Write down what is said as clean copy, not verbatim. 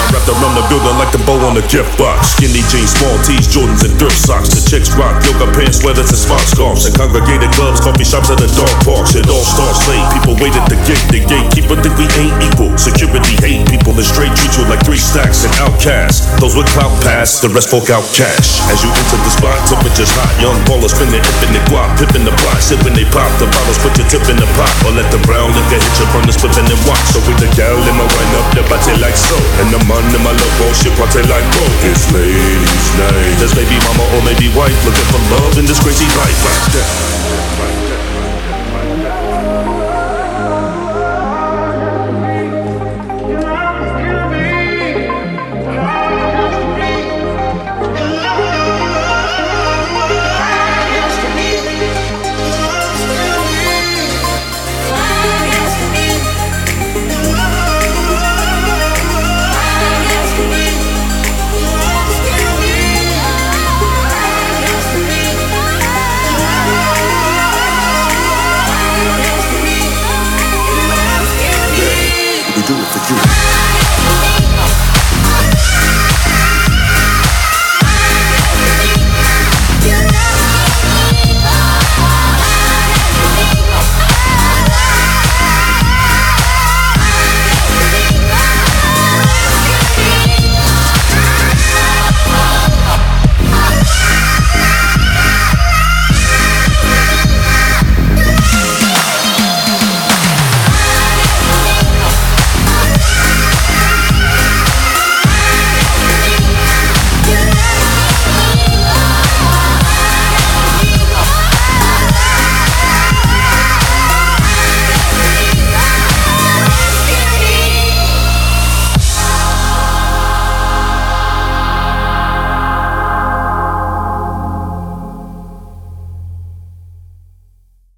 Wrapped around the building like the bow on the gift box. Skinny jeans, small tees, Jordans, and thrift socks. The chicks rock yoga pants, sweaters, and smart scarves. And congregated clubs, coffee shops, and the dog parks. It all starts late. People wait at the gate. The gatekeeper think we ain't equal. Security hate people and straight treat you like 3 stacks and outcasts. Those with clout pass, the rest fork out cash. As you enter the spot, temperature's hot. Young ballers spinning infinite guap, pippin' the block. Sippin' they pop the bottles, put your tip in the pot. Or let the brown liquor hit your burn the spliffin' and watch. So with the gal in my wind up the body like so. And the man in my logo, shit party like bro. It's ladies' night. There's baby mama or maybe wife looking for love in this crazy life like that.